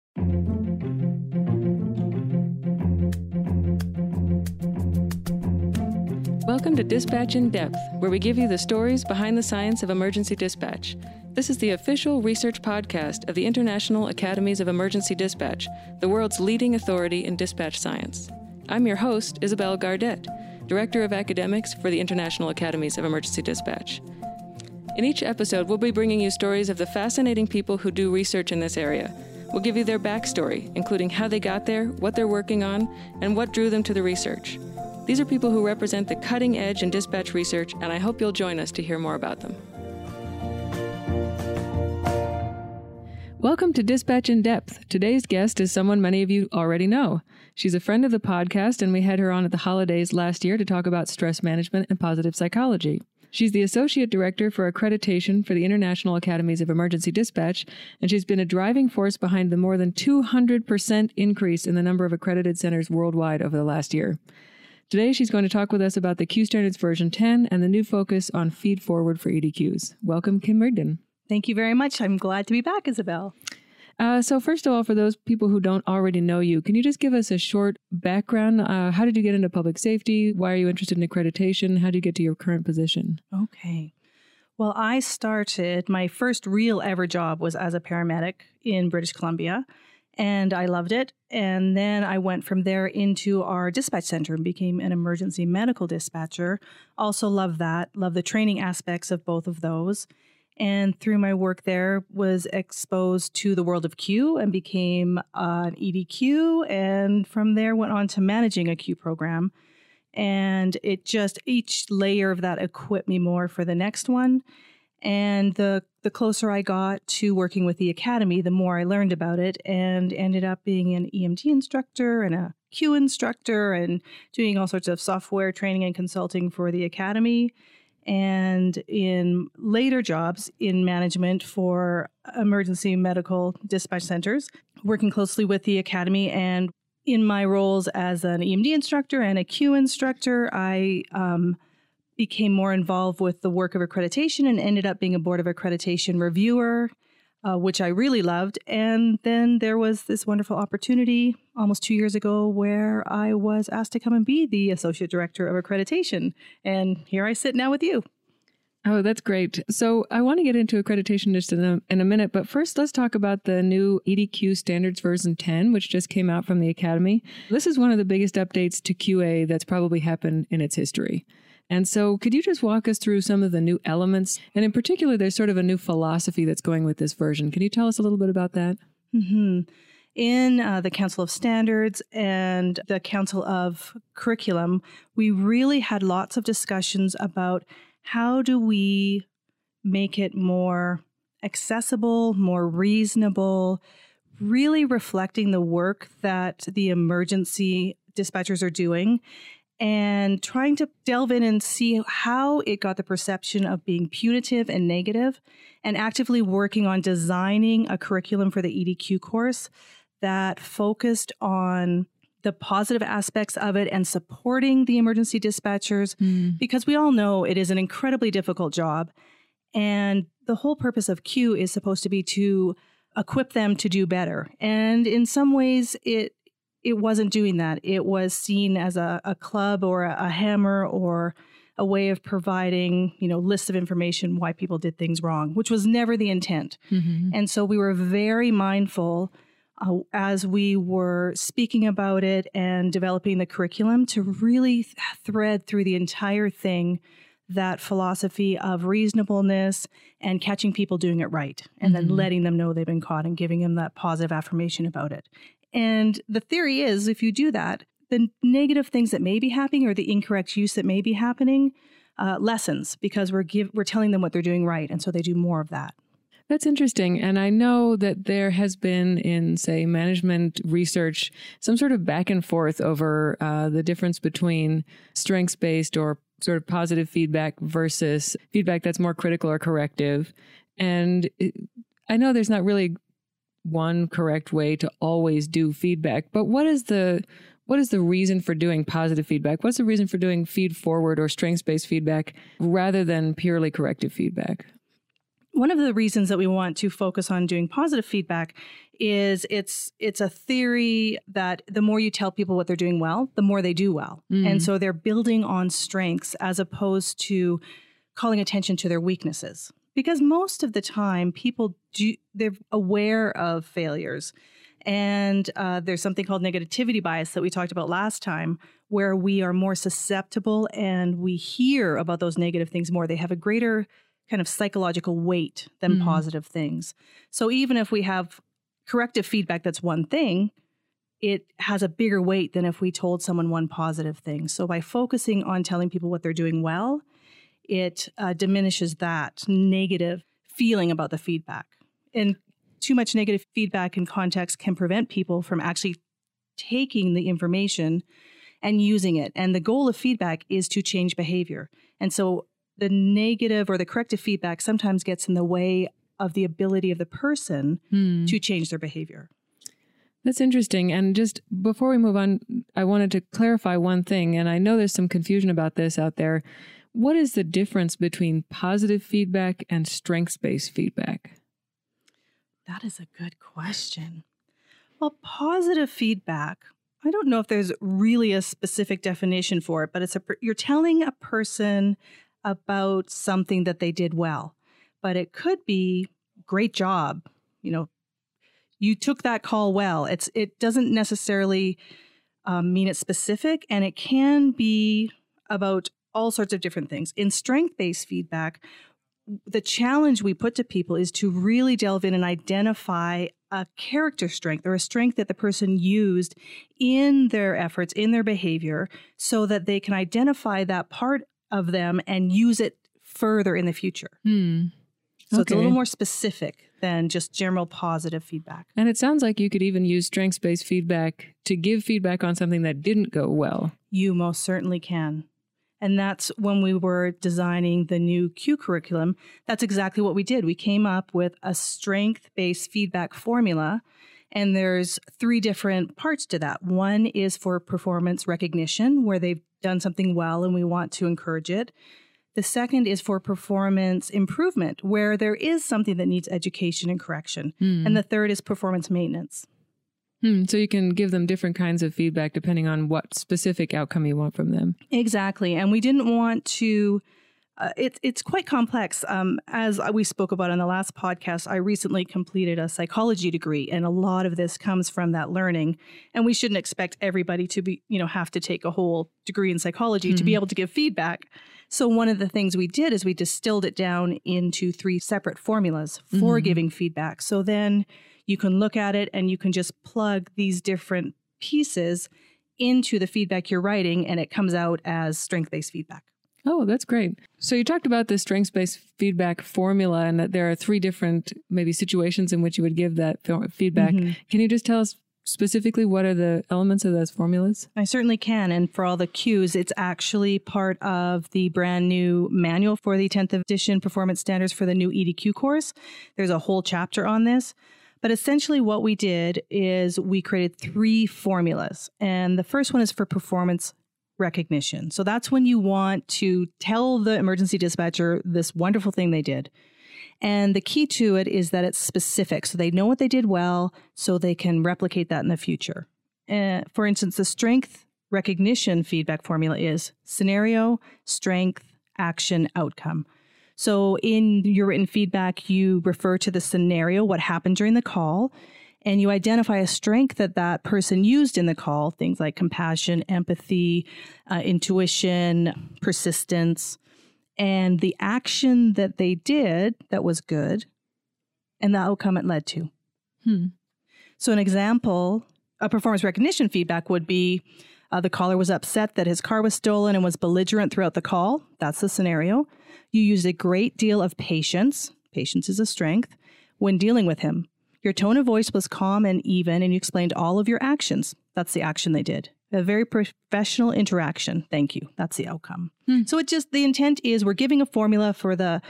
Welcome to Dispatch in Depth, where we give you the stories behind the science of emergency dispatch. This is the official research podcast of the International Academies of Emergency Dispatch, the world's leading authority in dispatch science. I'm your host, Isabelle Gardette, Director of Academics for the International Academies of Emergency Dispatch. In each episode, we'll be bringing you stories of the fascinating people who do research in this area. We'll give you their backstory, including how they got there, what they're working on, and what drew them to the research. These are people who represent the cutting edge in dispatch research, and I hope you'll join us to hear more about them. Welcome to Dispatch in Depth. Today's guest is someone many of you already know. She's a friend of the podcast, and we had her on at the holidays last year to talk about stress management and positive psychology. She's the Associate Director for Accreditation for the International Academies of Emergency Dispatch, and she's been a driving force behind the more than 200% increase in the number of accredited centers worldwide over the last year. Today, she's going to talk with us about the Q Standards version 10 and the new focus on feed forward for EDQs. Welcome, Kim Rigdon. Thank you very much. I'm glad to be back, Isabelle. So first of all, for those people who don't already know you, can you just give us a short background? How did you get into public safety? Why are you interested in accreditation? How did you get to your current position? Okay. Well, my first real ever job was as a paramedic in British Columbia, and I loved it. And then I went from there into our dispatch center and became an emergency medical dispatcher. Also love that, love the training aspects of both of those. And through my work there, was exposed to the world of Q and became an EDQ. And from there, went on to managing a Q program. And each layer of that equipped me more for the next one. And the closer I got to working with the academy, the more I learned about it, and ended up being an EMT instructor and a Q instructor and doing all sorts of software training and consulting for the academy. And in later jobs in management for emergency medical dispatch centers, working closely with the academy. And in my roles as an EMD instructor and a Q instructor, I became more involved with the work of accreditation and ended up being a Board of Accreditation reviewer, which I really loved. And then there was this wonderful opportunity almost 2 years ago where I was asked to come and be the Associate Director of Accreditation. And here I sit now with you. Oh, that's great. So I want to get into accreditation just in a minute, but first let's talk about the new EDQ Standards version 10, which just came out from the Academy. This is one of the biggest updates to QA that's probably happened in its history. And so could you just walk us through some of the new elements? And in particular, there's sort of a new philosophy that's going with this version. Can you tell us a little bit about that? Mm-hmm. In the Council of Standards and the Council of Curriculum, we really had lots of discussions about how do we make it more accessible, more reasonable, really reflecting the work that the emergency dispatchers are doing, and trying to delve in and see how it got the perception of being punitive and negative, and actively working on designing a curriculum for the EDQ course that focused on the positive aspects of it and supporting the emergency dispatchers, because we all know it is an incredibly difficult job. And the whole purpose of Q is supposed to be to equip them to do better. And in some ways, it wasn't doing that. It was seen as a club or a hammer or a way of providing, lists of information why people did things wrong, which was never the intent. Mm-hmm. And so we were very mindful as we were speaking about it and developing the curriculum to really thread through the entire thing that philosophy of reasonableness and catching people doing it right, and then letting them know they've been caught and giving them that positive affirmation about it. And the theory is, if you do that, the negative things that may be happening or the incorrect use that may be happening lessens, because we're telling them what they're doing right, and so they do more of that. That's interesting. And I know that there has been in, say, management research, some sort of back and forth over the difference between strengths-based or sort of positive feedback versus feedback that's more critical or corrective. And I know there's not really one correct way to always do feedback, but what is the reason for doing positive feedback? What's the reason for doing feed forward or strengths-based feedback rather than purely corrective feedback? One of the reasons that we want to focus on doing positive feedback is it's a theory that the more you tell people what they're doing well, the more they do well. And so they're building on strengths as opposed to calling attention to their weaknesses. Because most of the time, they're aware of failures. And there's something called negativity bias that we talked about last time, where we are more susceptible and we hear about those negative things more. They have a greater kind of psychological weight than positive things. So even if we have corrective feedback that's one thing, it has a bigger weight than if we told someone one positive thing. So by focusing on telling people what they're doing well, it diminishes that negative feeling about the feedback. And too much negative feedback in context can prevent people from actually taking the information and using it. And the goal of feedback is to change behavior. And so the negative or the corrective feedback sometimes gets in the way of the ability of the person to change their behavior. That's interesting. And just before we move on, I wanted to clarify one thing. And I know there's some confusion about this out there. What is the difference between positive feedback and strengths-based feedback? That is a good question. Well, positive feedback, I don't know if there's really a specific definition for it, but you're telling a person about something that they did well. But it could be, great job, you took that call well. It doesn't necessarily mean it's specific, and it can be about all sorts of different things. In strength-based feedback, the challenge we put to people is to really delve in and identify a character strength or a strength that the person used in their efforts, in their behavior, so that they can identify that part of them and use it further in the future. So it's a little more specific than just general positive feedback. And it sounds like you could even use strengths-based feedback to give feedback on something that didn't go well. You most certainly can. And that's when we were designing the new Q curriculum. That's exactly what we did. We came up with a strength-based feedback formula, and there's 3 different parts to that. One is for performance recognition, where they've done something well and we want to encourage it. The second is for performance improvement, where there is something that needs education and correction. And the third is performance maintenance. So you can give them different kinds of feedback depending on what specific outcome you want from them. Exactly. And we didn't want to, it's quite complex. As we spoke about on the last podcast, I recently completed a psychology degree, and a lot of this comes from that learning. And we shouldn't expect everybody to be, have to take a whole degree in psychology to be able to give feedback. So one of the things we did is we distilled it down into 3 separate formulas for giving feedback. So then you can look at it and you can just plug these different pieces into the feedback you're writing, and it comes out as strength-based feedback. Oh, that's great. So you talked about the strengths-based feedback formula and that there are 3 different maybe situations in which you would give that feedback. Can you just tell us specifically what are the elements of those formulas? I certainly can. And for all the Qs, it's actually part of the brand new manual for the 10th edition performance standards for the new EDQ course. There's a whole chapter on this. But essentially what we did is we created 3 formulas. And the first one is for performance recognition. So that's when you want to tell the emergency dispatcher this wonderful thing they did. And the key to it is that it's specific. So they know what they did well, so they can replicate that in the future. For instance, the strength recognition feedback formula is scenario, strength, action, outcome. So in your written feedback, you refer to the scenario, what happened during the call, and you identify a strength that that person used in the call, things like compassion, empathy, intuition, persistence, and the action that they did that was good, and the outcome it led to. So an example, a performance recognition feedback would be the caller was upset that his car was stolen and was belligerent throughout the call. That's the scenario. You used a great deal of patience. Patience is a strength when dealing with him. Your tone of voice was calm and even, and you explained all of your actions. That's the action they did. A very professional interaction. Thank you. That's the outcome. So the intent is we're giving a formula for the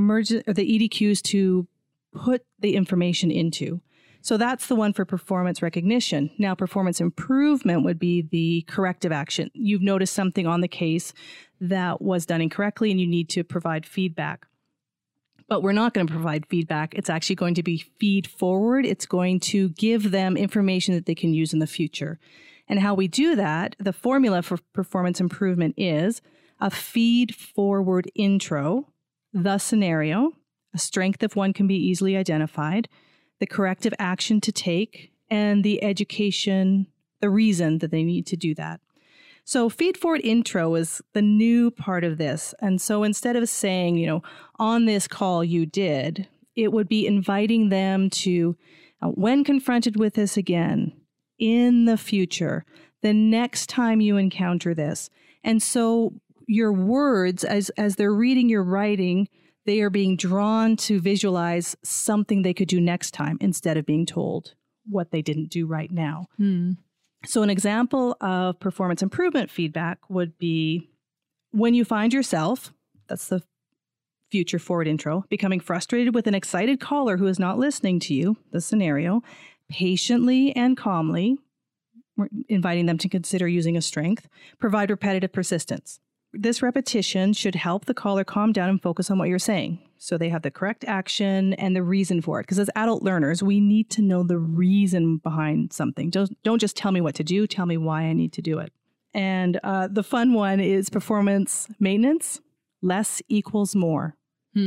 EDQs to put the information into. So that's the one for performance recognition. Now, performance improvement would be the corrective action. You've noticed something on the case that was done incorrectly and you need to provide feedback. But we're not going to provide feedback. It's actually going to be feed forward. It's going to give them information that they can use in the future. And how we do that, the formula for performance improvement is a feed forward intro, the scenario, a strength if one can be easily identified, the corrective action to take, and the education, the reason that they need to do that. So feed forward intro is the new part of this. And so instead of saying, on this call you did, it would be inviting them to, when confronted with this again, in the future, the next time you encounter this. And so your words, as they're reading your writing, they are being drawn to visualize something they could do next time instead of being told what they didn't do right now. So an example of performance improvement feedback would be when you find yourself, that's the future forward intro, becoming frustrated with an excited caller who is not listening to you, the scenario, patiently and calmly, we're inviting them to consider using a strength, provide repetitive persistence. This repetition should help the caller calm down and focus on what you're saying. So they have the correct action and the reason for it. Because as adult learners, we need to know the reason behind something. Don't just tell me what to do. Tell me why I need to do it. And the fun one is performance maintenance. Less equals more.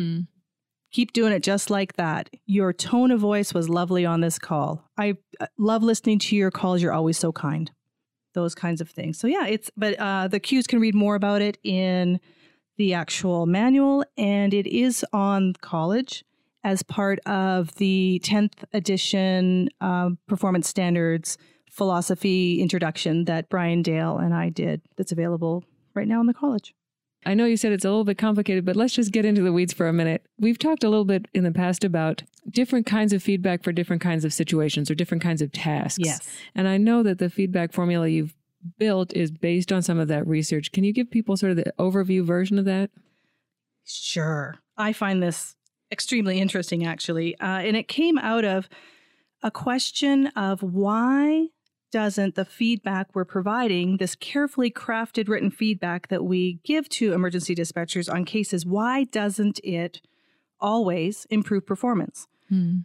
Keep doing it just like that. Your tone of voice was lovely on this call. I love listening to your calls. You're always so kind. Those kinds of things. So yeah, the cues can read more about it in the actual manual, and it is on college as part of the 10th edition Performance Standards Philosophy Introduction that Brian Dale and I did. That's available right now in the college. I know you said it's a little bit complicated, but let's just get into the weeds for a minute. We've talked a little bit in the past about different kinds of feedback for different kinds of situations or different kinds of tasks. Yes. And I know that the feedback formula you've built is based on some of that research. Can you give people sort of the overview version of that? Sure. I find this extremely interesting, actually. And it came out of a question of why doesn't the feedback we're providing, this carefully crafted written feedback that we give to emergency dispatchers on cases, why doesn't it always improve performance? And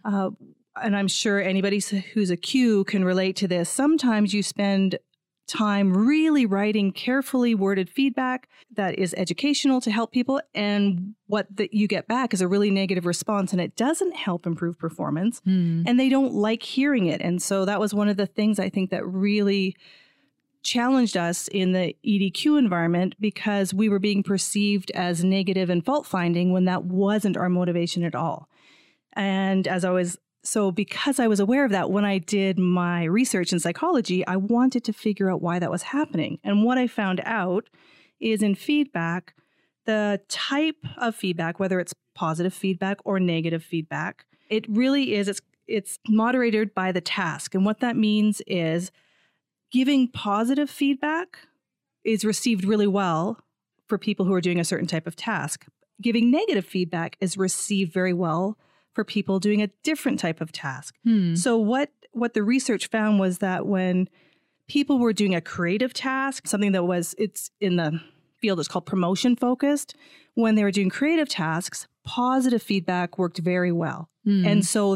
I'm sure anybody who's a Q can relate to this. Sometimes you spend time really writing carefully worded feedback that is educational to help people, and what you get back is a really negative response, and it doesn't help improve performance, and they don't like hearing it. And so that was one of the things I think that really challenged us in the EDQ environment, because we were being perceived as negative and fault finding when that wasn't our motivation at all. And because I was aware of that, when I did my research in psychology, I wanted to figure out why that was happening. And what I found out is in feedback, the type of feedback, whether it's positive feedback or negative feedback, it really is, it's moderated by the task. And what that means is giving positive feedback is received really well for people who are doing a certain type of task. Giving negative feedback is received very well for people doing a different type of task. So what the research found was that when people were doing a creative task, something that it's in the field is called promotion focused, when they were doing creative tasks, positive feedback worked very well. And so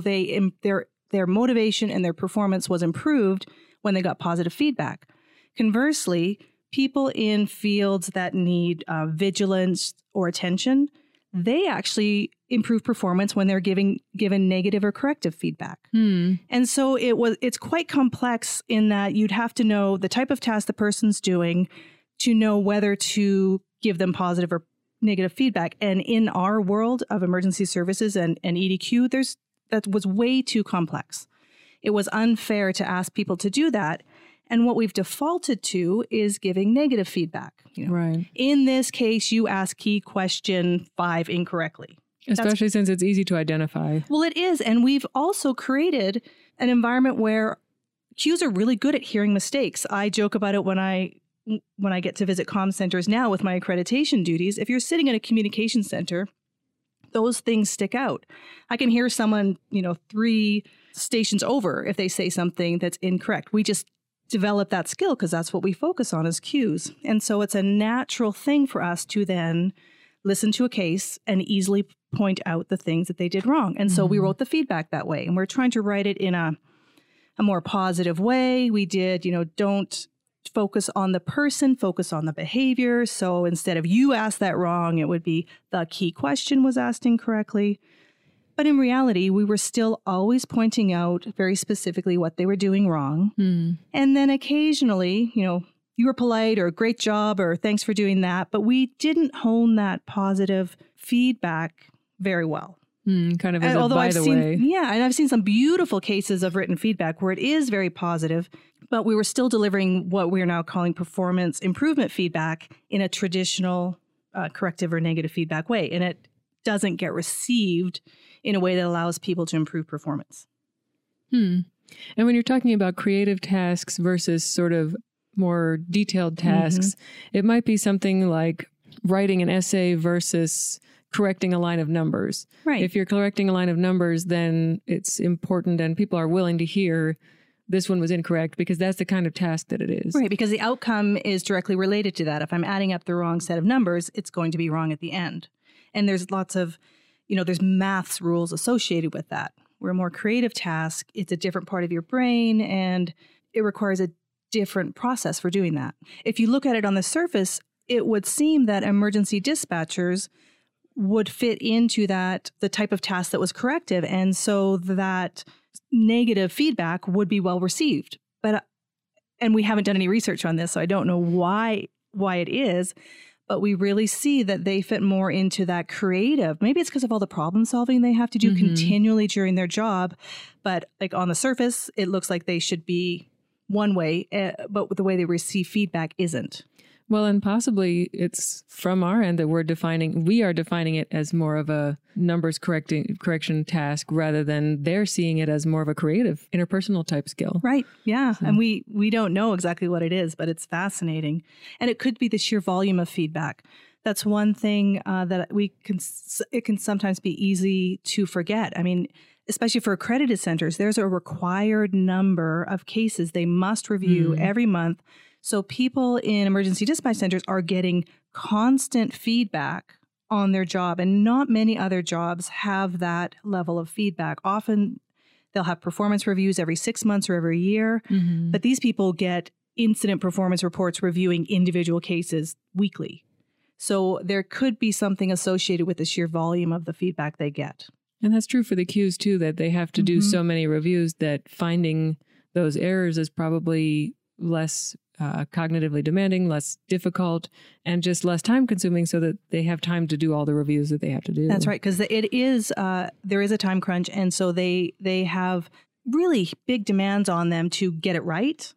their motivation and their performance was improved when they got positive feedback. Conversely, people in fields that need vigilance or attention, they actually improve performance when they're given negative or corrective feedback. And so it's quite complex in that you'd have to know the type of task the person's doing to know whether to give them positive or negative feedback. And in our world of emergency services and EDQ, that was way too complex. It was unfair to ask people to do that. And what we've defaulted to is giving negative feedback. Right. In this case, you ask key question 5 incorrectly. Especially since it's easy to identify. Well, it is. And we've also created an environment where Qs are really good at hearing mistakes. I joke about it when I get to visit comm centers now with my accreditation duties. If you're sitting in a communication center, those things stick out. I can hear someone, 3 stations over if they say something that's incorrect. We just develop that skill because that's what we focus on as Qs. And so it's a natural thing for us to then listen to a case and easily point out the things that they did wrong. And so we wrote the feedback that way. And we're trying to write it in a more positive way. We did, don't focus on the person, focus on the behavior. So instead of you asked that wrong, it would be the key question was asked incorrectly. But in reality, we were still always pointing out very specifically what they were doing wrong. And then occasionally, you were polite or great job or thanks for doing that. But we didn't hone that positive feedback very well. Kind of as a by the way. Yeah, and I've seen some beautiful cases of written feedback where it is very positive, but we were still delivering what we're now calling performance improvement feedback in a traditional corrective or negative feedback way. And it doesn't get received in a way that allows people to improve performance. And when you're talking about creative tasks versus sort of more detailed tasks, it might be something like writing an essay versus correcting a line of numbers. Right. If you're correcting a line of numbers, then it's important and people are willing to hear this one was incorrect because that's the kind of task that it is. Right, because the outcome is directly related to that. If I'm adding up the wrong set of numbers, it's going to be wrong at the end. And there's lots of, there's maths rules associated with that. Where a more creative task, it's a different part of your brain and it requires a different process for doing that. If you look at it on the surface, it would seem that emergency dispatchers would fit into the type of task that was corrective. And so that negative feedback would be well received. And we haven't done any research on this, so I don't know why it is, but we really see that they fit more into that creative. Maybe it's because of all the problem solving they have to do continually during their job. But like on the surface, it looks like they should be one way, but the way they receive feedback isn't. Well, and possibly it's from our end that we are defining it as more of a numbers correction task rather than they're seeing it as more of a creative interpersonal type skill. Right. Yeah. So. And we don't know exactly what it is, but it's fascinating. And it could be the sheer volume of feedback. That's one thing that it can sometimes be easy to forget. I mean, especially for accredited centers, there's a required number of cases they must review every month. So people in emergency dispatch centers are getting constant feedback on their job, and not many other jobs have that level of feedback. Often they'll have performance reviews every 6 months or every year, but these people get incident performance reports reviewing individual cases weekly. So there could be something associated with the sheer volume of the feedback they get. And that's true for the Qs too, that they have to do so many reviews that finding those errors is probably less cognitively demanding, less difficult, and just less time consuming so that they have time to do all the reviews that they have to do. That's right, because it is there is a time crunch, and so they have really big demands on them to get it right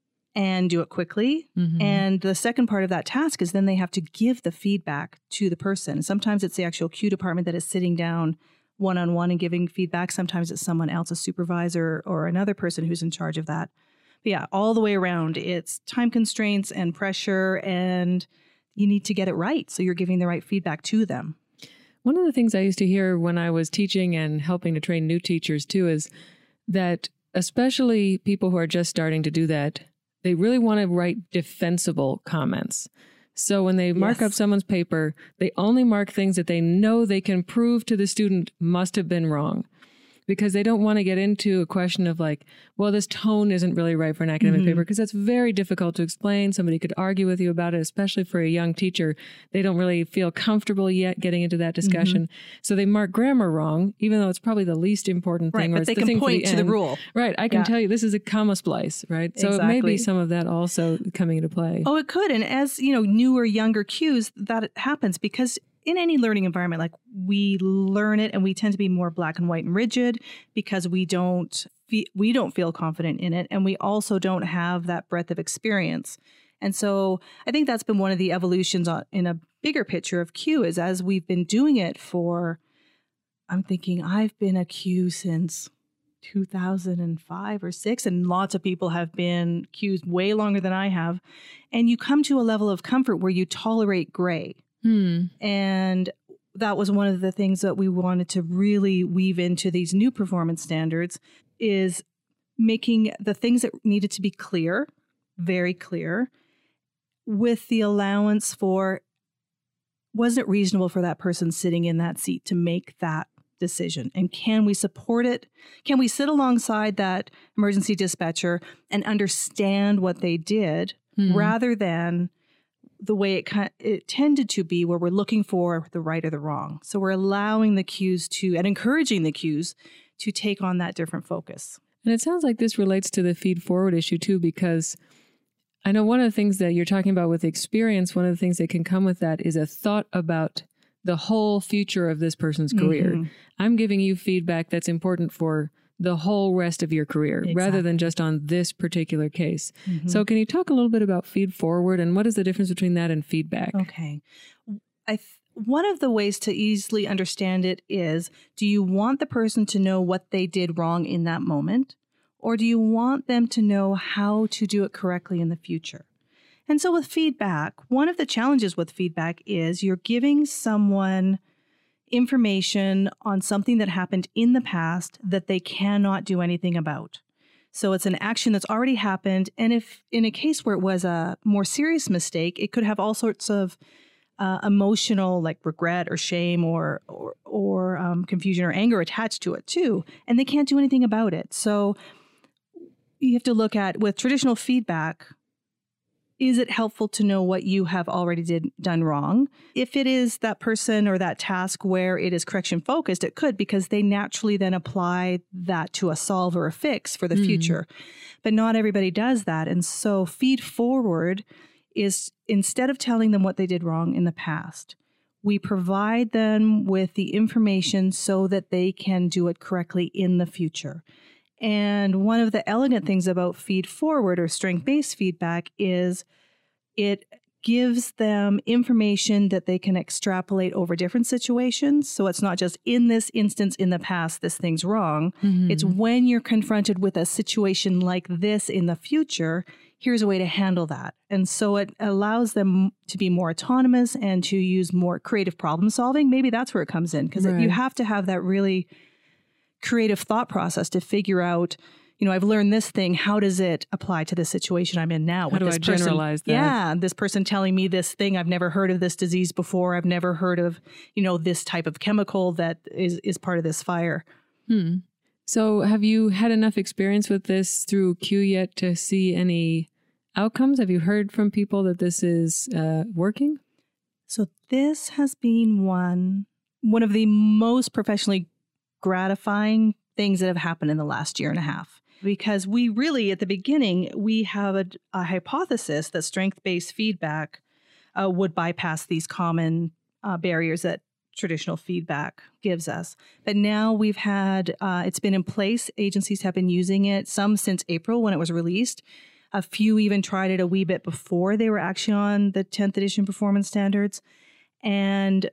and do it quickly. And the second part of that task is then they have to give the feedback to the person. Sometimes it's the actual Q department that is sitting down one-on-one and giving feedback. Sometimes it's someone else, a supervisor or another person who's in charge of that. But yeah, all the way around, it's time constraints and pressure, and you need to get it right. So you're giving the right feedback to them. One of the things I used to hear when I was teaching and helping to train new teachers too is that especially people who are just starting to do that, they really want to write defensible comments. So when they mark up someone's paper, they only mark things that they know they can prove to the student must have been wrong. Because they don't want to get into a question of like, well, this tone isn't really right for an academic paper, because that's very difficult to explain. Somebody could argue with you about it, especially for a young teacher. They don't really feel comfortable yet getting into that discussion. So they mark grammar wrong, even though it's probably the least important thing. Right, but they can point to the rule. Right, I can tell you this is a comma splice, right? So it may be some of that also coming into play. Oh, it could. And as, newer, younger Qs, that happens because in any learning environment, like we learn it and we tend to be more black and white and rigid because we don't feel confident in it. And we also don't have that breadth of experience. And so I think that's been one of the evolutions in a bigger picture of Q is as we've been doing it I'm thinking I've been a Q since 2005 or 6, and lots of people have been Qs way longer than I have. And you come to a level of comfort where you tolerate gray. And that was one of the things that we wanted to really weave into these new performance standards is making the things that needed to be clear, very clear, with the allowance for was it reasonable for that person sitting in that seat to make that decision? And can we support it? Can we sit alongside that emergency dispatcher and understand what they did rather than the way it tended to be, where we're looking for the right or the wrong? So we're allowing the cues and encouraging the cues to take on that different focus. And it sounds like this relates to the feed forward issue too, because I know one of the things that you're talking about with experience, one of the things that can come with that is a thought about the whole future of this person's career. I'm giving you feedback that's important for the whole rest of your career, rather than just on this particular case. So can you talk a little bit about feed forward and what is the difference between that and feedback? Okay. One of the ways to easily understand it is, do you want the person to know what they did wrong in that moment? Or do you want them to know how to do it correctly in the future? And so with feedback, one of the challenges with feedback is you're giving someone information on something that happened in the past that they cannot do anything about. So it's an action that's already happened. And if in a case where it was a more serious mistake, it could have all sorts of emotional, like regret or shame or confusion or anger attached to it too. And they can't do anything about it. So you have to look at, with traditional feedback, is it helpful to know what you have already done wrong? If it is that person or that task where it is correction focused, it could, because they naturally then apply that to a solve or a fix for the future. But not everybody does that. And so feed forward is, instead of telling them what they did wrong in the past, we provide them with the information so that they can do it correctly in the future. And one of the elegant things about feed forward or strength-based feedback is it gives them information that they can extrapolate over different situations. So it's not just in this instance in the past, this thing's wrong. It's when you're confronted with a situation like this in the future, here's a way to handle that. And so it allows them to be more autonomous and to use more creative problem solving. Maybe that's where it comes in, because you have to have that really creative thought process to figure out, I've learned this thing. How does it apply to the situation I'm in now? How do I generalize that? Yeah, this person telling me this thing. I've never heard of this disease before. I've never heard of, this type of chemical that is part of this fire. So have you had enough experience with this through CUE yet to see any outcomes? Have you heard from people that this is working? So this has been one of the most professionally gratifying things that have happened in the last year and a half. Because we really, at the beginning, we have a hypothesis that strength-based feedback would bypass these common barriers that traditional feedback gives us. But now we've had, it's been in place. Agencies have been using it, some since April when it was released. A few even tried it a wee bit before they were actually on the 10th edition performance standards. And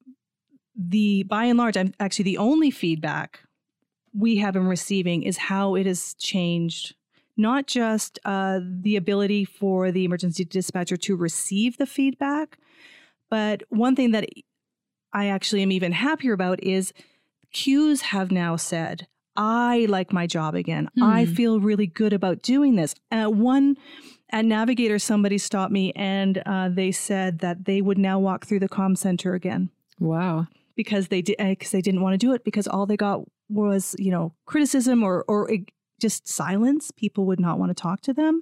by and large, actually the only feedback we have been receiving is how it has changed, not just the ability for the emergency dispatcher to receive the feedback, but one thing that I actually am even happier about is cues have now said, I like my job again. I feel really good about doing this. At Navigator, somebody stopped me and they said that they would now walk through the comm center again. Wow. Because they didn't want to do it, because all they got was, criticism or just silence. People would not want to talk to them.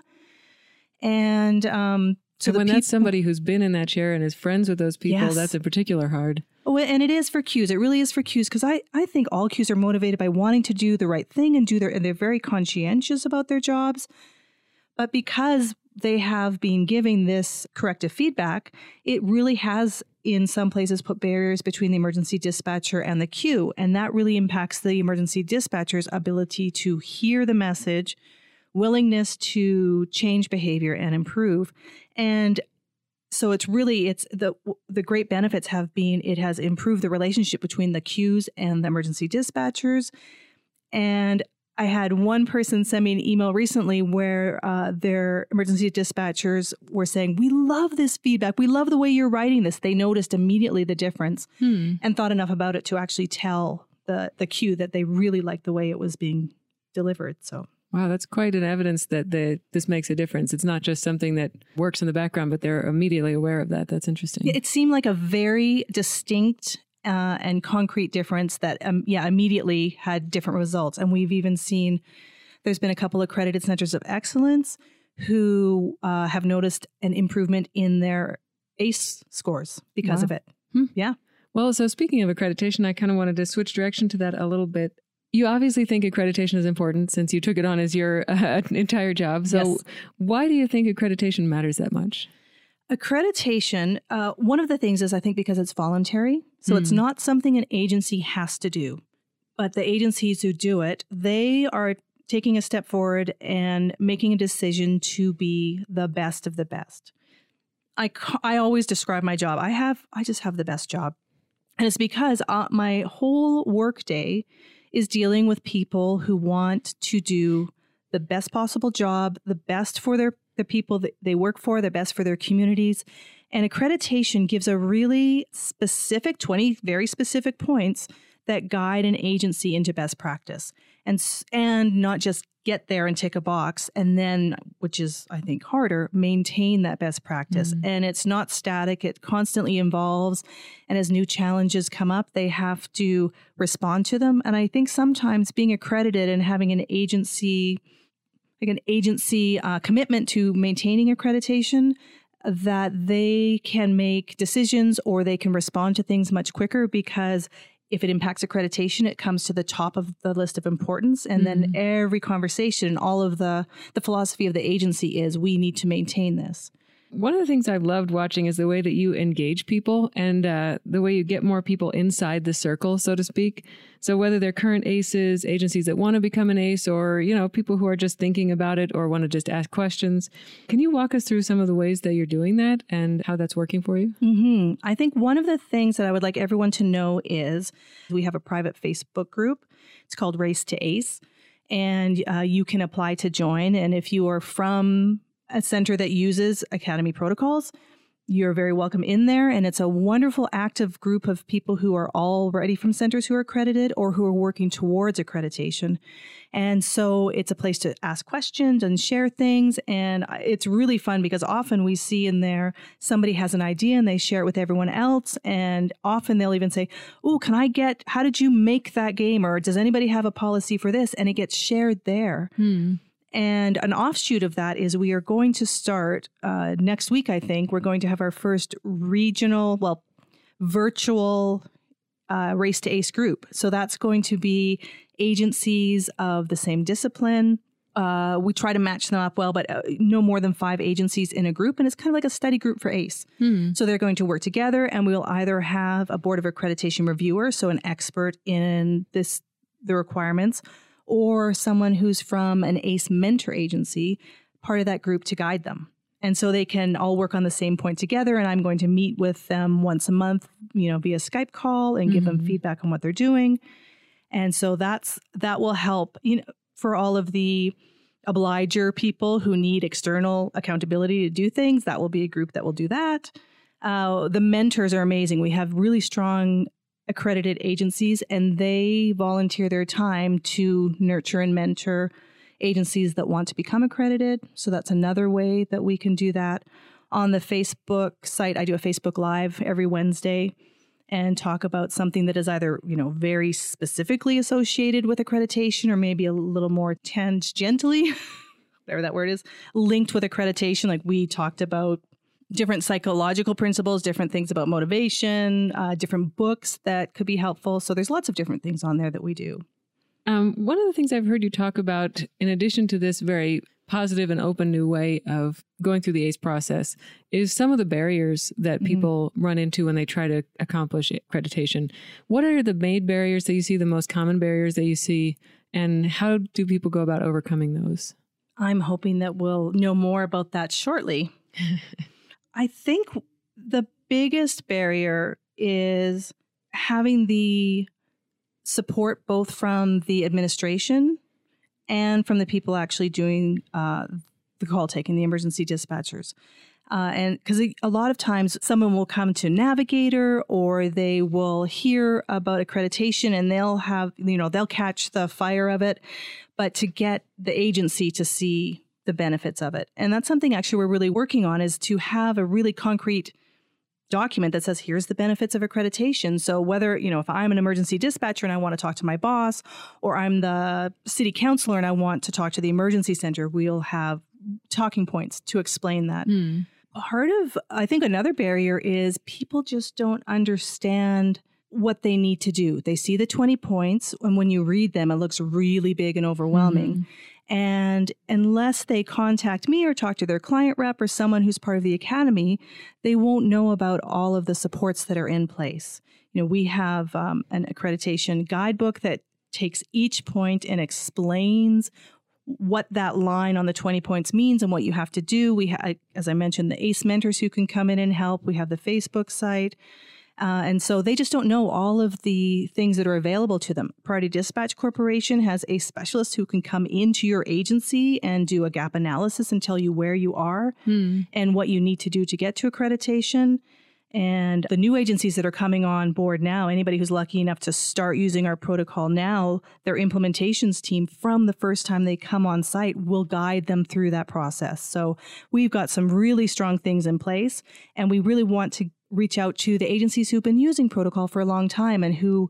And so when that's somebody who's been in that chair and is friends with those people, that's in particular hard. Oh, and it is for cues. It really is for cues, because I think all cues are motivated by wanting to do the right thing and they're very conscientious about their jobs. But because they have been giving this corrective feedback, it really has in some places put barriers between the emergency dispatcher and the cue. And that really impacts the emergency dispatcher's ability to hear the message, willingness to change behavior and improve. And so it's the great benefits have been, it has improved the relationship between the cues and the emergency dispatchers. And I had one person send me an email recently where their emergency dispatchers were saying, we love this feedback. We love the way you're writing this. They noticed immediately the difference and thought enough about it to actually tell the cue that they really liked the way it was being delivered. So Wow, that's quite an evidence that this makes a difference. It's not just something that works in the background, but they're immediately aware of that. That's interesting. It seemed like a very distinct and concrete difference that, immediately had different results. And we've even seen there's been a couple of accredited centers of excellence who have noticed an improvement in their ACE scores because of it. Yeah. Well, so speaking of accreditation, I kind of wanted to switch direction to that a little bit. You obviously think accreditation is important since you took it on as your entire job. So Yes. Why do you think accreditation matters that much? Accreditation, one of the things is I think because it's voluntary. So it's not something an agency has to do. But the agencies who do it, they are taking a step forward and making a decision to be the best of the best. I always describe my job. I just have the best job. And it's because my whole workday is dealing with people who want to do the best possible job, the best for the people that they work for, the best for their communities. And accreditation gives a really specific 20 very specific points that guide an agency into best practice, and not just get there and tick a box and then, which is, I think, harder, maintain that best practice. And it's not static. It constantly evolves. And as new challenges come up, they have to respond to them. And I think sometimes being accredited and having an agency commitment to maintaining accreditation, that they can make decisions or they can respond to things much quicker, because if it impacts accreditation, it comes to the top of the list of importance. And then every conversation, all of the philosophy of the agency is we need to maintain this. One of the things I've loved watching is the way that you engage people and the way you get more people inside the circle, so to speak. So whether they're current ACEs, agencies that want to become an ACE, or, people who are just thinking about it or want to just ask questions. Can you walk us through some of the ways that you're doing that and how that's working for you? I think one of the things that I would like everyone to know is we have a private Facebook group. It's called Race to ACE, and you can apply to join. And if you are from a center that uses Academy protocols, you're very welcome in there. And it's a wonderful, active group of people who are already from centers who are accredited or who are working towards accreditation. And so it's a place to ask questions and share things. And it's really fun because often we see in there somebody has an idea and they share it with everyone else. And often they'll even say, "Oh, how did you make that game?" Or "Does anybody have a policy for this?" And it gets shared there. And an offshoot of that is we are going to start next week, I think. We're going to have our first virtual Race to ACE group. So that's going to be agencies of the same discipline. We try to match them up well, but no more than 5 agencies in a group. And it's kind of like a study group for ACE. So they're going to work together, and we'll either have a board of accreditation reviewer, so an expert in the requirements, or someone who's from an ACE mentor agency, part of that group to guide them. And so they can all work on the same point together. And I'm going to meet with them once a month, via Skype call and give them feedback on what they're doing. And so that will help, for all of the obliger people who need external accountability to do things. That will be a group that will do that. The mentors are amazing. We have really strong accredited agencies, and they volunteer their time to nurture and mentor agencies that want to become accredited. So that's another way that we can do that. On the Facebook site, I do a Facebook Live every Wednesday and talk about something that is either, very specifically associated with accreditation or maybe a little more tangentially, whatever that word is, linked with accreditation. Like we talked about different psychological principles, different things about motivation, different books that could be helpful. So there's lots of different things on there that we do. One of the things I've heard you talk about, in addition to this very positive and open new way of going through the ACE process, is some of the barriers that people run into when they try to accomplish accreditation. What are the main barriers that you see, the most common barriers that you see, and how do people go about overcoming those? I'm hoping that we'll know more about that shortly. I think the biggest barrier is having the support both from the administration and from the people actually doing the call taking, the emergency dispatchers. And because a lot of times someone will come to Navigator or they will hear about accreditation and they'll catch the fire of it, but to get the agency to see the benefits of it. And that's something actually we're really working on, is to have a really concrete document that says, here's the benefits of accreditation. So whether, if I'm an emergency dispatcher and I want to talk to my boss, or I'm the city councilor and I want to talk to the emergency center, we'll have talking points to explain that. Part of, I think another barrier is people just don't understand what they need to do. They see the 20 points, and when you read them, it looks really big and overwhelming. And unless they contact me or talk to their client rep or someone who's part of the academy, they won't know about all of the supports that are in place. We have an accreditation guidebook that takes each point and explains what that line on the 20 points means and what you have to do. We have, as I mentioned, the ACE mentors who can come in and help. We have the Facebook site. And so they just don't know all of the things that are available to them. Priority Dispatch Corporation has a specialist who can come into your agency and do a gap analysis and tell you where you are and what you need to do to get to accreditation. And the new agencies that are coming on board now, anybody who's lucky enough to start using our protocol now, their implementations team from the first time they come on site will guide them through that process. So we've got some really strong things in place, and we really want to reach out to the agencies who've been using protocol for a long time and who,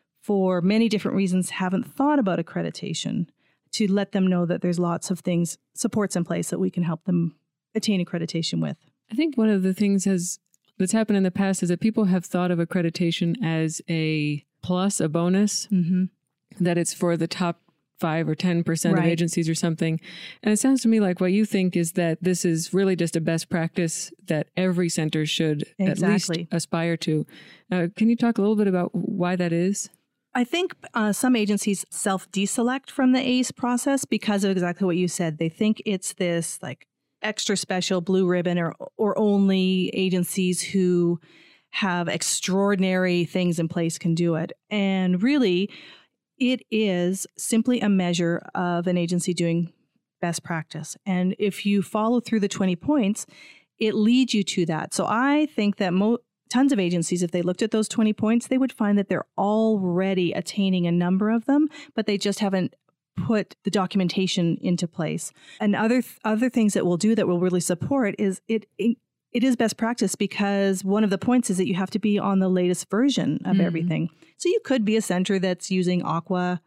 for many different reasons, haven't thought about accreditation, to let them know that there's lots of things, supports in place that we can help them attain accreditation with. I think one of the things that's happened in the past is that people have thought of accreditation as a plus, a bonus, that it's for the top 5 or 10% of agencies or something. And it sounds to me like what you think is that this is really just a best practice that every center should at least aspire to. Can you talk a little bit about why that is? I think some agencies self-deselect from the ACE process because of exactly what you said. They think it's this like extra special blue ribbon or only agencies who have extraordinary things in place can do it. And really, it is simply a measure of an agency doing best practice. And if you follow through the 20 points, it leads you to that. So I think that tons of agencies, if they looked at those 20 points, they would find that they're already attaining a number of them, but they just haven't put the documentation into place. And other things that we'll do that will really support is it is best practice, because one of the points is that you have to be on the latest version of everything. So you could be a center that's using Aqua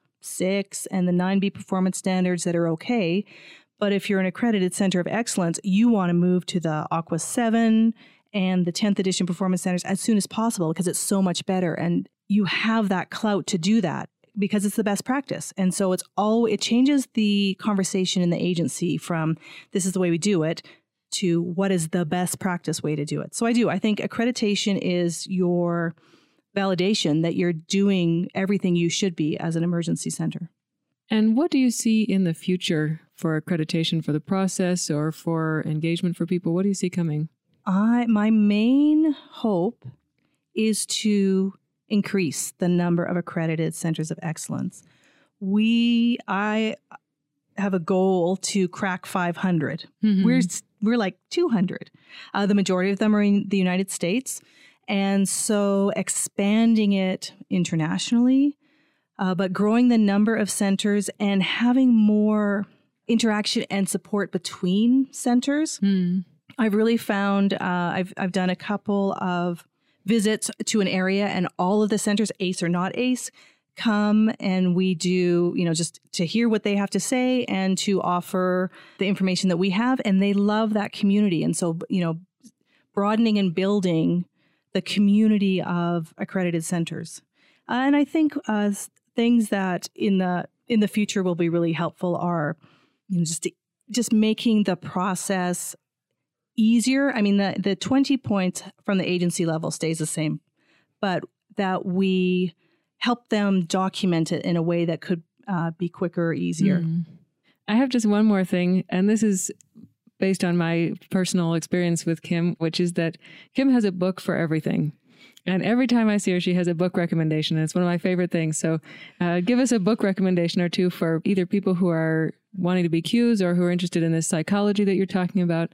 6 and the 9B performance standards that are okay. But if you're an accredited center of excellence, you want to move to the Aqua 7 and the 10th edition performance standards as soon as possible, because it's so much better. And you have that clout to do that because it's the best practice. And so it changes the conversation in the agency from this is the way we do it to what is the best practice way to do it. So I think accreditation is your validation that you're doing everything you should be as an emergency center. And what do you see in the future for accreditation for the process or for engagement for people? What do you see coming? My main hope is to increase the number of accredited centers of excellence. I have a goal to crack 500. We're like 200. The majority of them are in the United States. And so expanding it internationally, but growing the number of centers and having more interaction and support between centers. I've really found, I've done a couple of visits to an area and all of the centers, ACE or not ACE, come and we do, just to hear what they have to say and to offer the information that we have. And they love that community. And so, broadening and building the community of accredited centers. And I think things that in the future will be really helpful are just making the process easier. I mean, the 20 points from the agency level stays the same, but that we help them document it in a way that could be quicker or easier. I have just one more thing, and this is based on my personal experience with Kim, which is that Kim has a book for everything. And every time I see her, she has a book recommendation. And it's one of my favorite things. So give us a book recommendation or two for either people who are wanting to be Qs or who are interested in this psychology that you're talking about.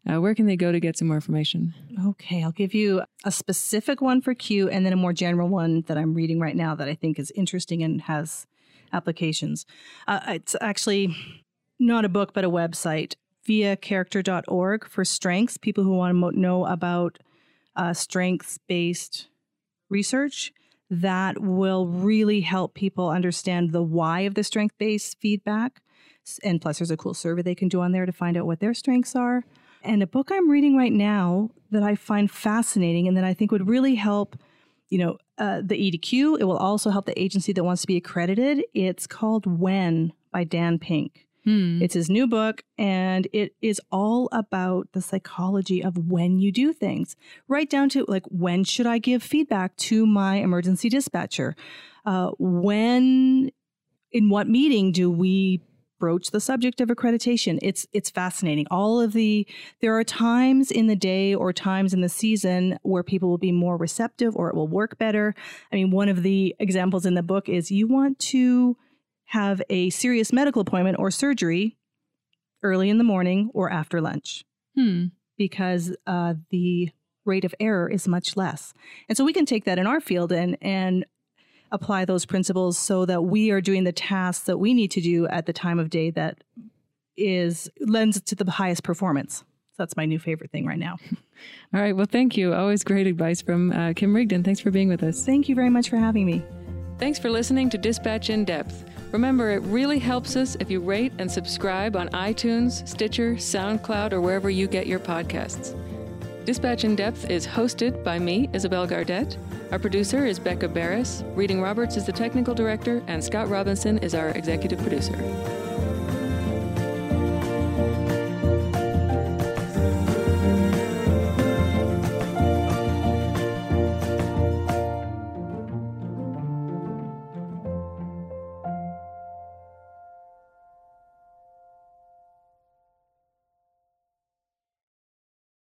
where can they go to get some more information? Okay, I'll give you a specific one for Q and then a more general one that I'm reading right now that I think is interesting and has applications. It's actually not a book, but a website, viacharacter.org for strengths, people who want to know about strengths-based research. That will really help people understand the why of the strength-based feedback. And plus, there's a cool survey they can do on there to find out what their strengths are. And a book I'm reading right now that I find fascinating and that I think would really help, the EDQ. It will also help the agency that wants to be accredited. It's called When by Dan Pink. It's his new book, and it is all about the psychology of when you do things, right down to like, when should I give feedback to my emergency dispatcher? In what meeting do we broach the subject of accreditation? It's fascinating. There are times in the day or times in the season where people will be more receptive or it will work better. I mean, one of the examples in the book is you want to have a serious medical appointment or surgery early in the morning or after lunch because the rate of error is much less. And so we can take that in our field and apply those principles so that we are doing the tasks that we need to do at the time of day that lends to the highest performance. So that's my new favorite thing right now. All right. Well, thank you. Always great advice from Kim Rigdon. Thanks for being with us. Thank you very much for having me. Thanks for listening to Dispatch in Depth. Remember, it really helps us if you rate and subscribe on iTunes, Stitcher, SoundCloud, or wherever you get your podcasts. Dispatch in Depth is hosted by me, Isabel Gardette. Our producer is Becca Barris. Reading Roberts is the technical director, and Scott Robinson is our executive producer.